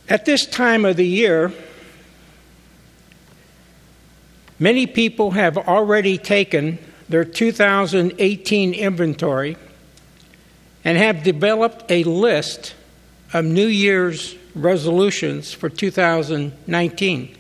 At this time of the year, many people have already taken their 2018 inventory and have developed a list of New Year's resolutions for 2019.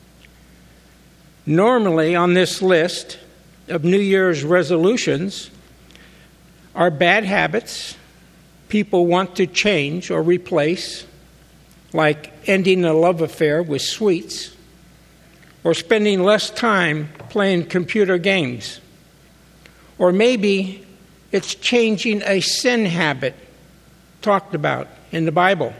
Normally on this list of New Year's resolutions are bad habits people want to change or replace, like ending a love affair with sweets or spending less time playing computer games. Or maybe it's changing a sin habit talked about in the Bible.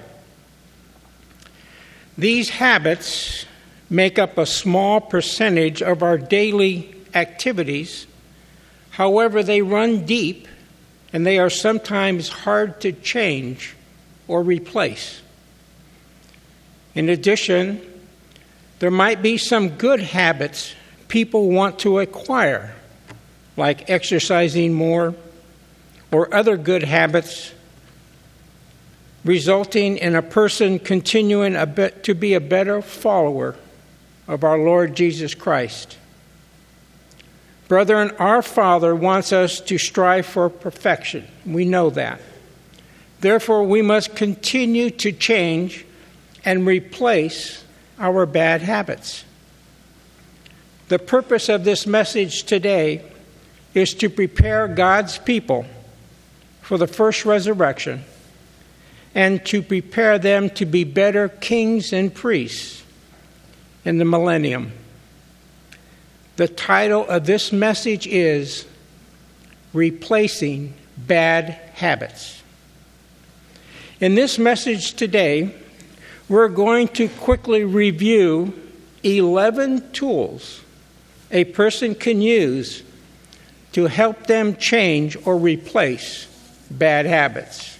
These habits make up a small percentage of our daily activities. However, they run deep and they are sometimes hard to change or replace. In addition, there might be some good habits people want to acquire, like exercising more, or other good habits, resulting in a person continuing to be a better follower of our Lord Jesus Christ. Brethren, our Father wants us to strive for perfection. We know that. Therefore, we must continue to change and replace our bad habits. The purpose of this message today is to prepare God's people for the first resurrection and to prepare them to be better kings and priests in the millennium. The title of this message is Replacing Bad Habits. In this message today, we're going to quickly review 11 tools a person can use to help them change or replace bad habits.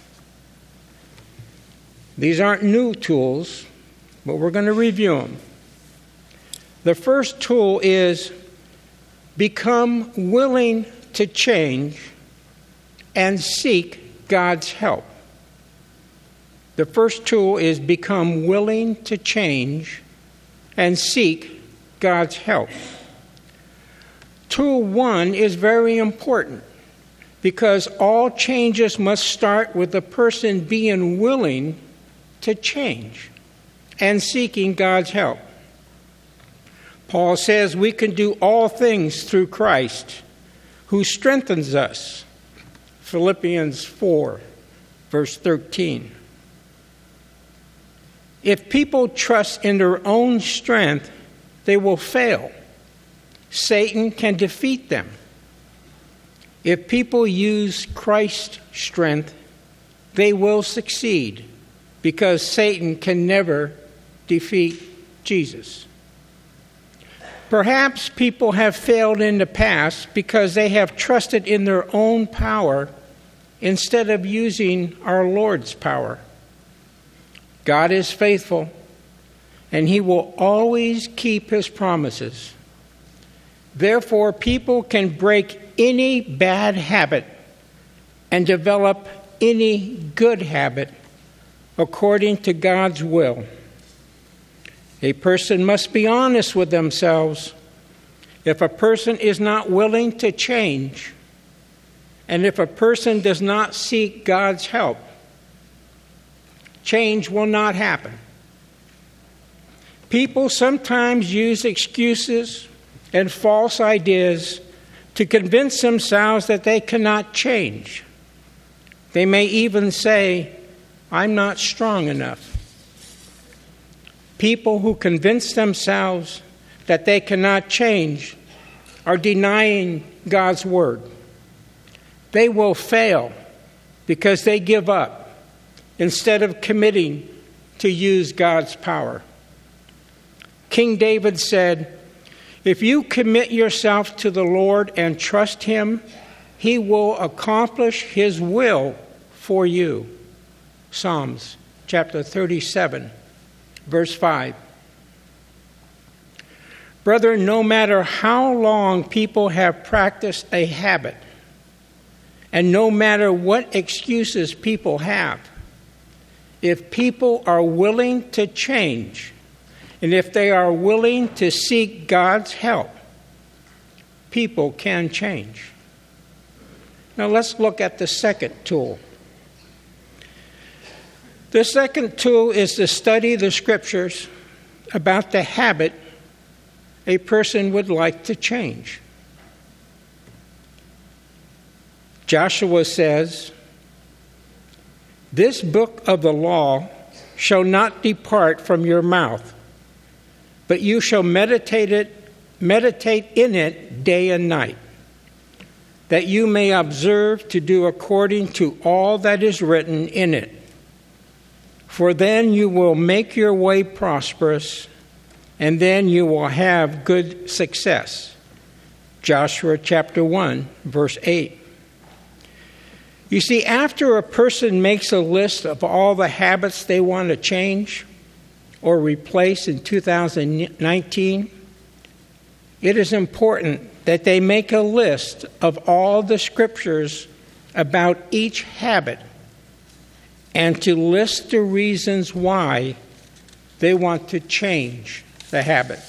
These aren't new tools, but we're going to review them. The first tool is become willing to change and seek God's help. The first tool is become willing to change and seek God's help. Tool 1 is very important because all changes must start with the person being willing to change and seeking God's help. Paul says we can do all things through Christ who strengthens us. Philippians 4, verse 13. If people trust in their own strength, they will fail. Satan can defeat them. If people use Christ's strength, they will succeed because Satan can never defeat Jesus. Perhaps people have failed in the past because they have trusted in their own power instead of using our Lord's power. God is faithful, and He will always keep His promises. Therefore, people can break any bad habit and develop any good habit according to God's will. A person must be honest with themselves. If a person is not willing to change, and if a person does not seek God's help, change will not happen. People sometimes use excuses and false ideas to convince themselves that they cannot change. They may even say, "I'm not strong enough." People who convince themselves that they cannot change are denying God's word. They will fail because they give up instead of committing to use God's power. King David said, "If you commit yourself to the Lord and trust Him, He will accomplish His will for you." Psalms chapter 37, verse 5. Brethren, no matter how long people have practiced a habit, and no matter what excuses people have, if people are willing to change, and if they are willing to seek God's help, people can change. Now let's look at the second tool. The second tool is to study the Scriptures about the habit a person would like to change. Joshua says, "This book of the law shall not depart from your mouth, but you shall meditate in it day and night, that you may observe to do according to all that is written in it. For then you will make your way prosperous, and then you will have good success." Joshua chapter 1, verse 8. You see, after a person makes a list of all the habits they want to change or replace in 2019, it is important that they make a list of all the Scriptures about each habit and to list the reasons why they want to change the habit.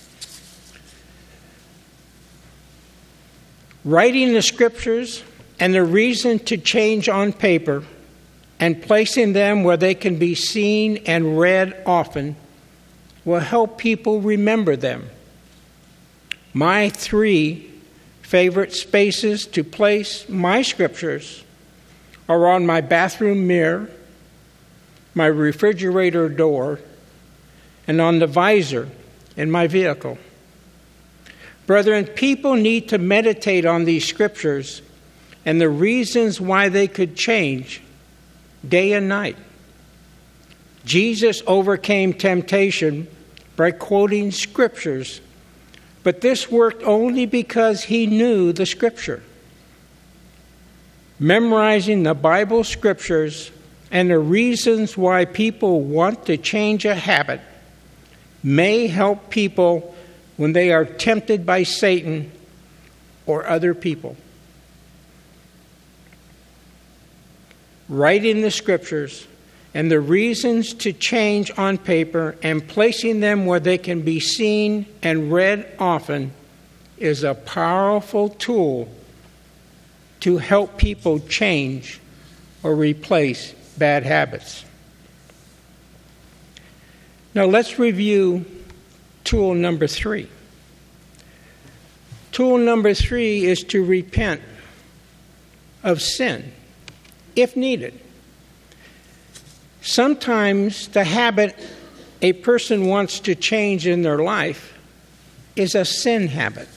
Writing the Scriptures and the reason to change on paper and placing them where they can be seen and read often will help people remember them. My 3 favorite spaces to place my Scriptures are on my bathroom mirror, my refrigerator door, and on the visor in my vehicle. Brethren, people need to meditate on these Scriptures and the reasons why they could change day and night. Jesus overcame temptation by quoting Scriptures, but this worked only because he knew the Scripture. Memorizing the Bible Scriptures and the reasons why people want to change a habit may help people when they are tempted by Satan or other people. Writing the Scriptures and the reasons to change on paper and placing them where they can be seen and read often is a powerful tool to help people change or replace bad habits. Now let's review tool number 3. Tool number 3 is to repent of sin, if needed. Sometimes the habit a person wants to change in their life is a sin habit.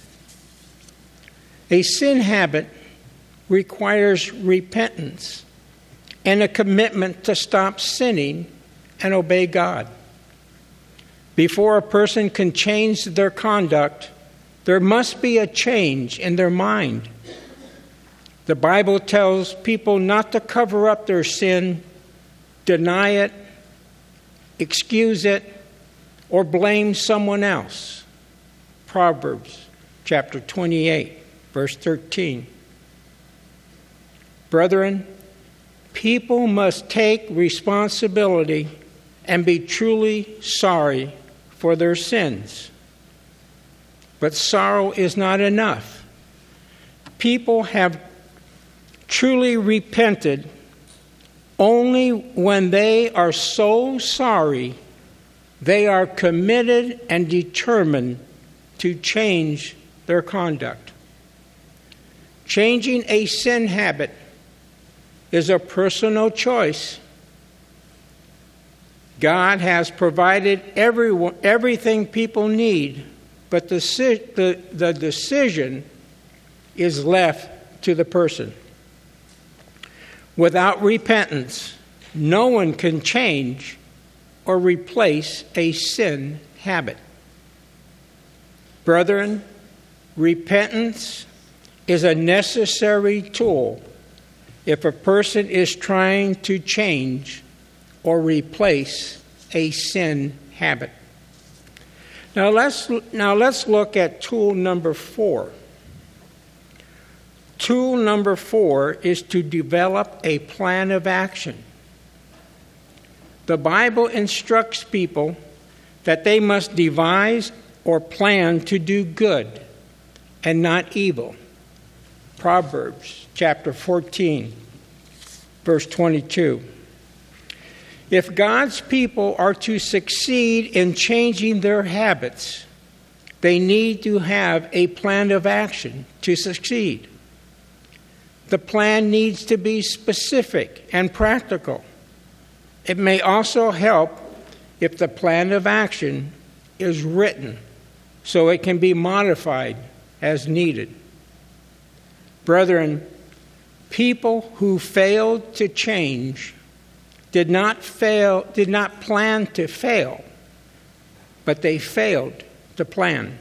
A sin habit requires repentance and a commitment to stop sinning and obey God. Before a person can change their conduct, there must be a change in their mind. The Bible tells people not to cover up their sin, deny it, excuse it, or blame someone else. Proverbs chapter 28, verse 13. Brethren, people must take responsibility and be truly sorry for their sins. But sorrow is not enough. People have truly repented only when they are so sorry they are committed and determined to change their conduct. Changing a sin habit is a personal choice. God has provided everything people need, but the decision is left to the person. Without repentance, no one can change or replace a sin habit. Brethren, repentance is a necessary tool if a person is trying to change or replace a sin habit. Now let's look at tool number 4. Tool number 4 is to develop a plan of action. The Bible instructs people that they must devise or plan to do good and not evil. Proverbs chapter 14, verse 22. If God's people are to succeed in changing their habits, they need to have a plan of action to succeed. The plan needs to be specific and practical. It may also help if the plan of action is written so it can be modified as needed. Brethren, people who failed to change did not plan to fail, but they failed to plan.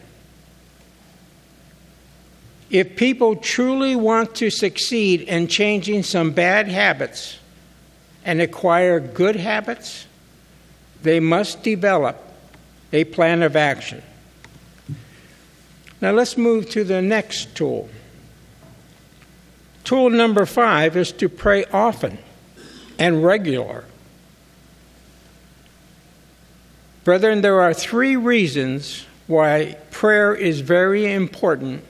If people truly want to succeed in changing some bad habits and acquire good habits, they must develop a plan of action. Now let's move to the next tool. Tool number 5 is to pray often and regular. Brethren, there are 3 reasons why prayer is very important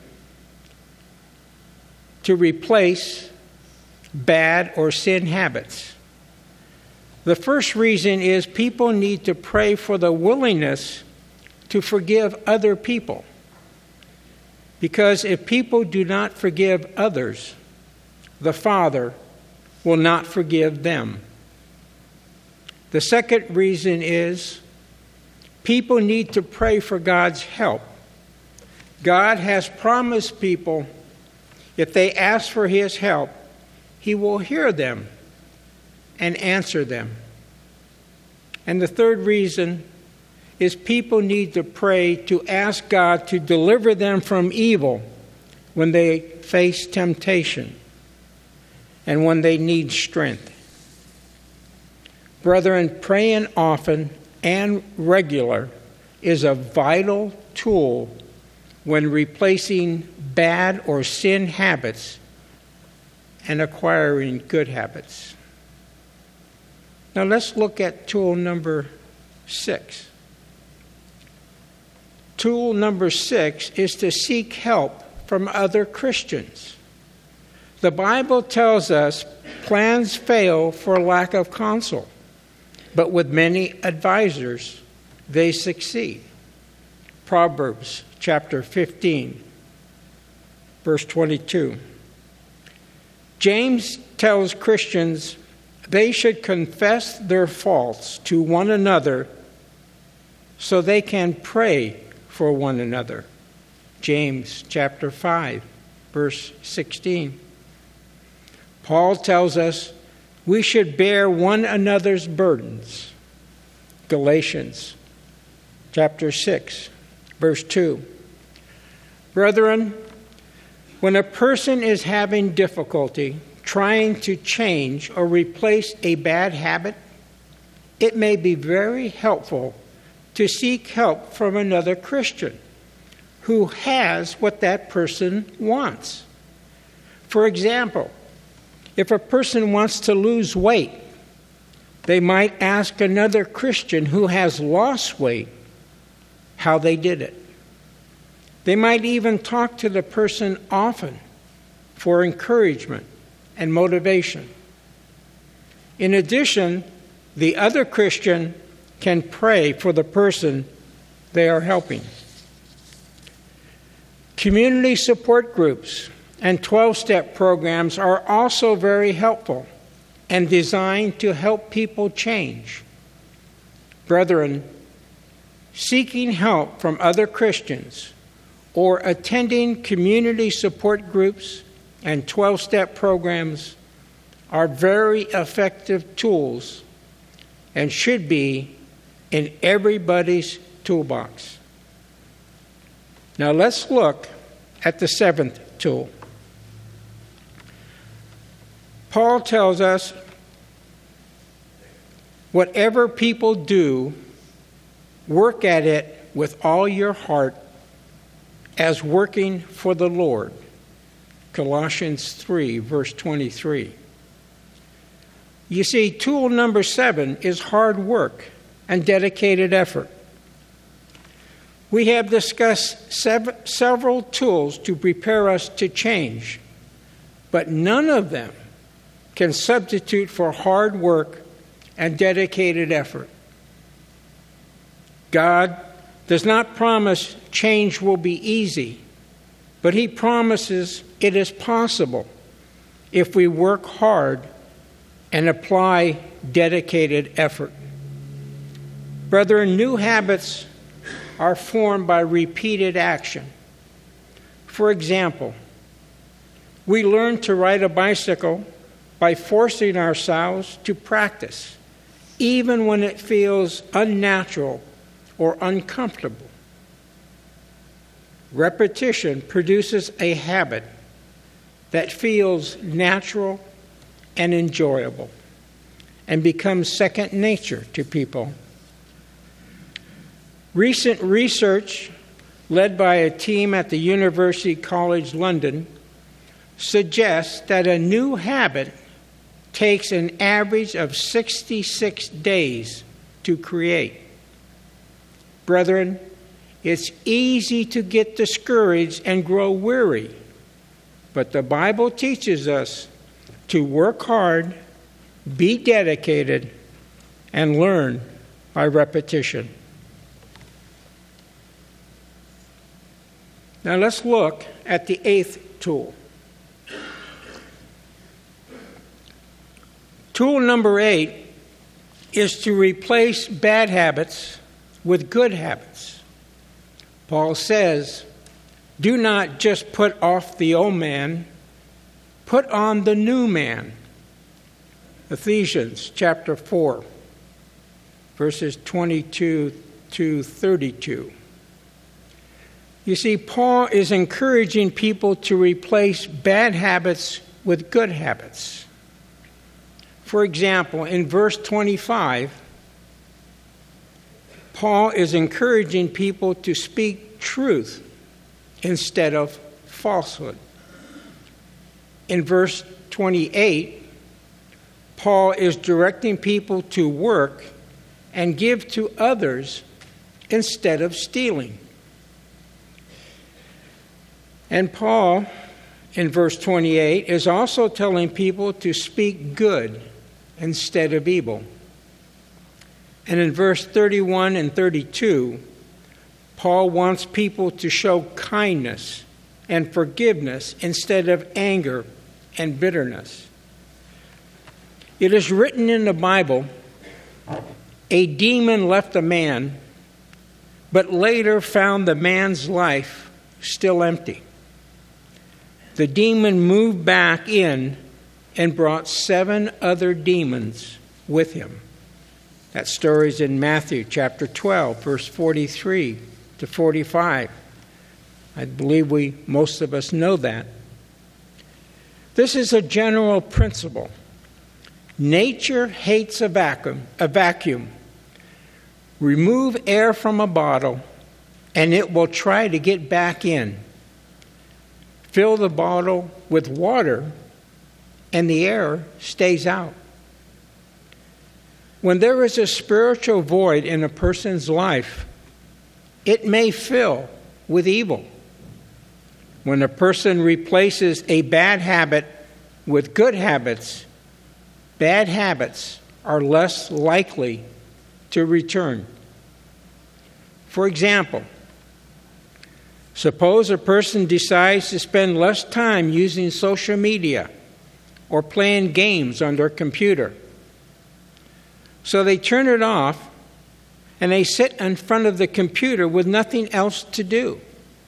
to replace bad or sin habits. The first reason is people need to pray for the willingness to forgive other people. Because if people do not forgive others, the Father will not forgive them. The second reason is people need to pray for God's help. God has promised people if they ask for His help, He will hear them and answer them. And the third reason is people need to pray to ask God to deliver them from evil when they face temptation and when they need strength. Brethren, praying often and regular is a vital tool when replacing bad or sin habits and acquiring good habits. Now let's look at tool number 6. Tool number 6 is to seek help from other Christians. The Bible tells us plans fail for lack of counsel, but with many advisors, they succeed. Proverbs chapter 15, verse 22. James tells Christians they should confess their faults to one another so they can pray for one another. James chapter 5, verse 16. Paul tells us we should bear one another's burdens. Galatians chapter 6, verse 2. Brethren, when a person is having difficulty trying to change or replace a bad habit, it may be very helpful to seek help from another Christian who has what that person wants. For example, if a person wants to lose weight, they might ask another Christian who has lost weight how they did it. They might even talk to the person often for encouragement and motivation. In addition, the other Christian can pray for the person they are helping. Community support groups and 12-step programs are also very helpful and designed to help people change. Brethren, seeking help from other Christians or attending community support groups and 12-step programs are very effective tools and should be in everybody's toolbox. Now let's look at the 7th tool. Paul tells us, whatever people do, work at it with all your heart as working for the Lord. Colossians 3, verse 23. You see, tool number 7 is hard work and dedicated effort. We have discussed several tools to prepare us to change, but none of them can substitute for hard work and dedicated effort. God does not promise change will be easy, but He promises it is possible if we work hard and apply dedicated effort. Brethren, new habits are formed by repeated action. For example, we learn to ride a bicycle by forcing ourselves to practice, even when it feels unnatural or uncomfortable. Repetition produces a habit that feels natural and enjoyable and becomes second nature to people. Recent research led by a team at the University College London suggests that a new habit takes an average of 66 days to create. Brethren, it's easy to get discouraged and grow weary, but the Bible teaches us to work hard, be dedicated, and learn by repetition. Now let's look at the 8th tool. Tool number 8 is to replace bad habits with good habits. Paul says, do not just put off the old man, put on the new man. Ephesians chapter 4, verses 22 to 32. You see, Paul is encouraging people to replace bad habits with good habits. For example, in verse 25, Paul is encouraging people to speak truth instead of falsehood. In verse 28, Paul is directing people to work and give to others instead of stealing. And Paul, in verse 28, is also telling people to speak good instead of evil. And in verse 31 and 32, Paul wants people to show kindness and forgiveness instead of anger and bitterness. It is written in the Bible, a demon left a man, but later found the man's life still empty. The demon moved back in and brought 7 other demons with him. That story is in Matthew chapter 12, verse 43 to 45. I believe most of us know that. This is a general principle. Nature hates a vacuum. Remove air from a bottle, and it will try to get back in. Fill the bottle with water, and the air stays out. When there is a spiritual void in a person's life, it may fill with evil. When a person replaces a bad habit with good habits, bad habits are less likely to return. For example, suppose a person decides to spend less time using social media or playing games on their computer. So they turn it off and they sit in front of the computer with nothing else to do.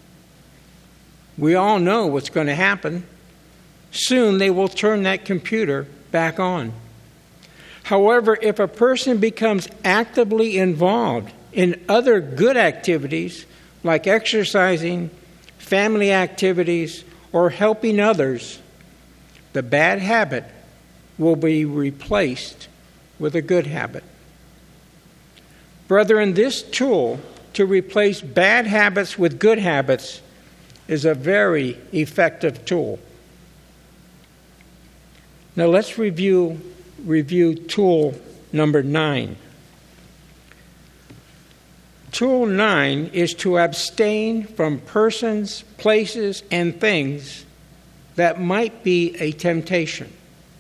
We all know what's going to happen. Soon they will turn that computer back on. However, if a person becomes actively involved in other good activities like exercising, family activities, or helping others, the bad habit will be replaced with a good habit. Brethren, this tool to replace bad habits with good habits is a very effective tool. Now let's review review tool number 9. Tool 9 is to abstain from persons, places, and things that might be a temptation.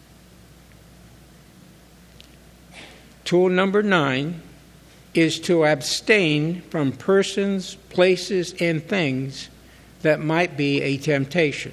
Tool number 9 is to abstain from persons, places, and things that might be a temptation.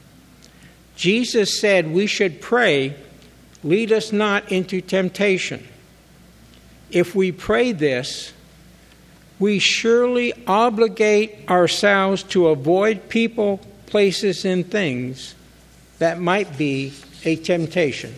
Jesus said we should pray, "Lead us not into temptation." If we pray this, we surely obligate ourselves to avoid people, places, and things that might be a temptation.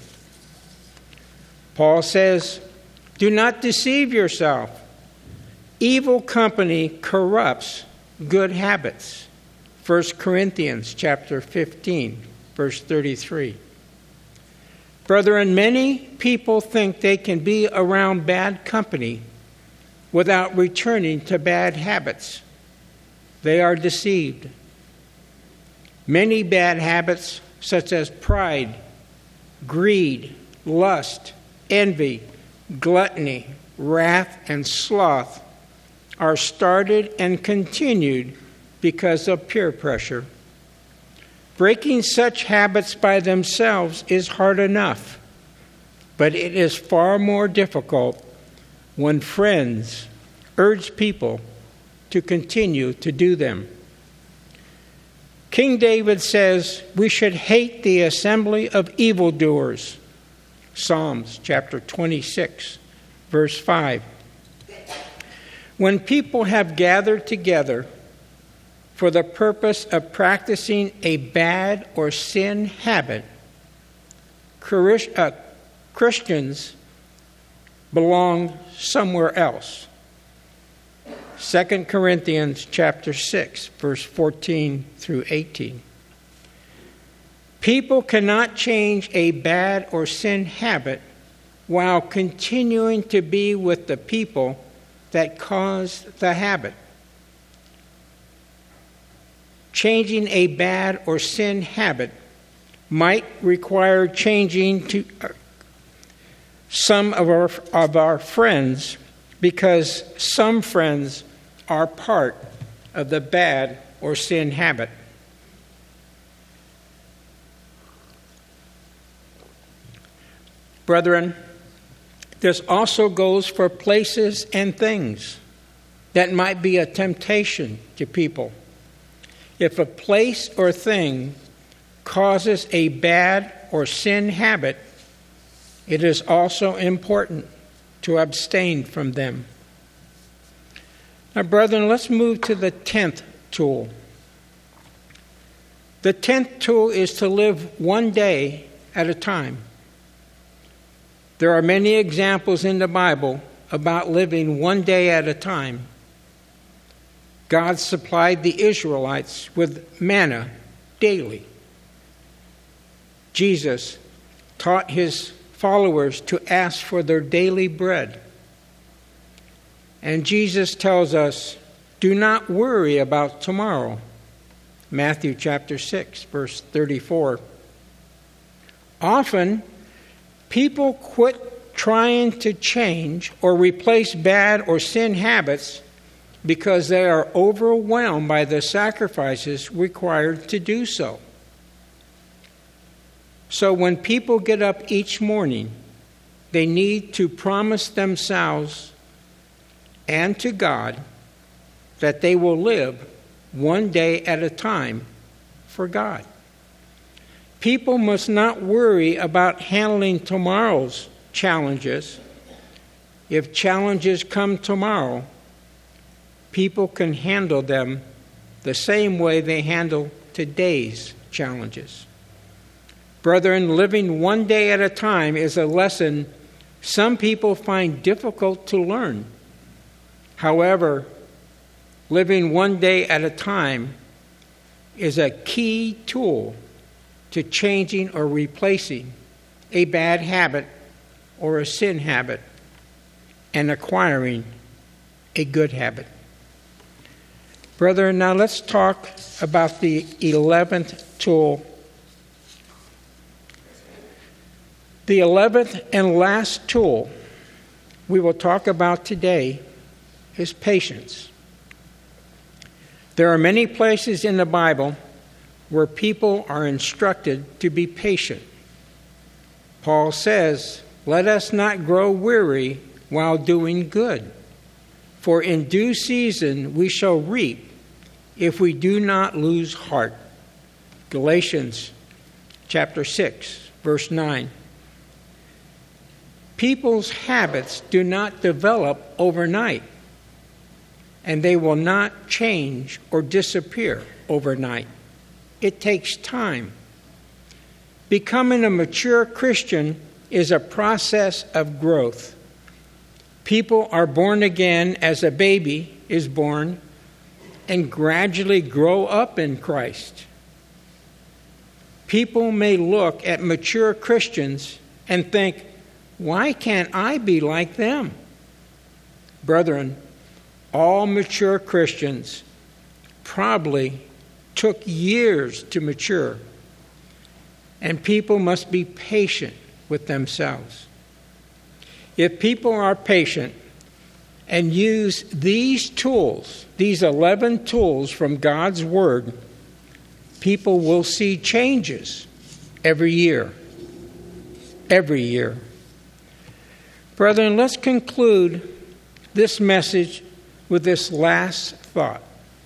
Paul says, "Do not deceive yourself. Evil company corrupts good habits." 1 Corinthians chapter 15, verse 33. Brethren, many people think they can be around bad company without returning to bad habits. They are deceived. Many bad habits, such as pride, greed, lust, envy, gluttony, wrath, and sloth, are started and continued because of peer pressure. Breaking such habits by themselves is hard enough, but it is far more difficult when friends urge people to continue to do them. King David says we should hate the assembly of evildoers. Psalms chapter 26, verse 5. When people have gathered together for the purpose of practicing a bad or sin habit, Christians belong somewhere else. 2 Corinthians chapter 6, verse 14 through 18. People cannot change a bad or sin habit while continuing to be with the people that caused the habit. Changing a bad or sin habit might require changing to some of our friends, because some friends are part of the bad or sin habit. Brethren, this also goes for places and things that might be a temptation to people. If a place or thing causes a bad or sin habit, it is also important to abstain from them. Now, brethren, let's move to the 10th tool. The 10th tool is to live one day at a time. There are many examples in the Bible about living one day at a time. God supplied the Israelites with manna daily. Jesus taught his followers to ask for their daily bread. And Jesus tells us, do not worry about tomorrow. Matthew chapter 6, verse 34. Often, people quit trying to change or replace bad or sin habits because they are overwhelmed by the sacrifices required to do so. So when people get up each morning, they need to promise themselves and to God that they will live one day at a time for God. People must not worry about handling tomorrow's challenges. If challenges come tomorrow, people can handle them the same way they handle today's challenges. Brethren, living one day at a time is a lesson some people find difficult to learn. However, living one day at a time is a key tool to changing or replacing a bad habit or a sin habit and acquiring a good habit. Brethren, now let's talk about the 11th tool. The 11th and last tool we will talk about today is patience. There are many places in the Bible where people are instructed to be patient. Paul says, "Let us not grow weary while doing good, for in due season we shall reap if we do not lose heart." Galatians chapter 6, verse 9. People's habits do not develop overnight, and they will not change or disappear overnight. It takes time. Becoming a mature Christian is a process of growth. People are born again as a baby is born and gradually grow up in Christ. People may look at mature Christians and think, "Why can't I be like them?" Brethren, all mature Christians probably took years to mature, and people must be patient with themselves. If people are patient and use these tools, these 11 tools from God's Word, people will see changes every year. Every year. Brethren, let's conclude this message with this last thought.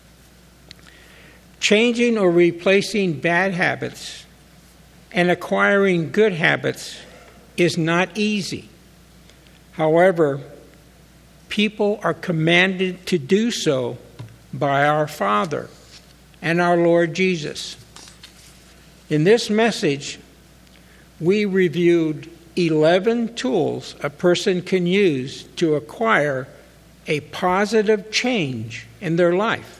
Changing or replacing bad habits and acquiring good habits is not easy. However, people are commanded to do so by our Father and our Lord Jesus. In this message, we reviewed 11 tools a person can use to acquire a positive change in their life.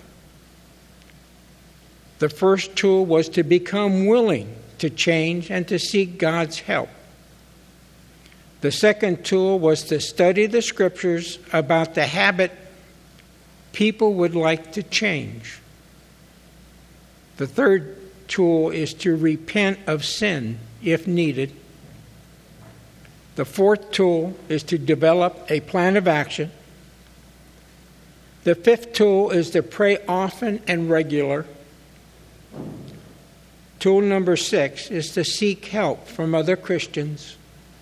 The first tool was to become willing to change and to seek God's help. The second tool was to study the Scriptures about the habit people would like to change. The third tool is to repent of sin if needed. The fourth tool is to develop a plan of action. The fifth tool is to pray often and regular. Tool number 6 is to seek help from other Christians.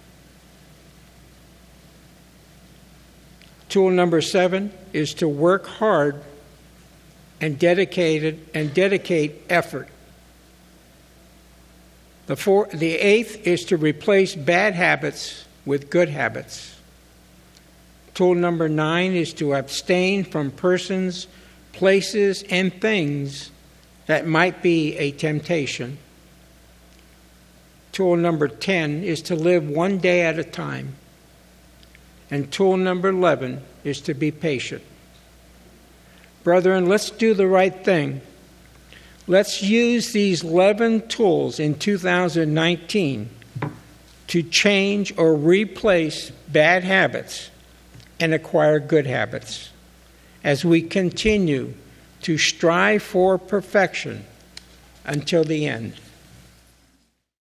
Tool number 7 is to work hard and dedicate effort. The eighth is to replace bad habits with good habits. Tool number 9 is to abstain from persons, places, and things that might be a temptation. Tool number 10 is to live one day at a time. And tool number 11 is to be patient. Brethren, let's do the right thing. Let's use these 11 tools in 2019 to change or replace bad habits and acquire good habits as we continue to strive for perfection until the end.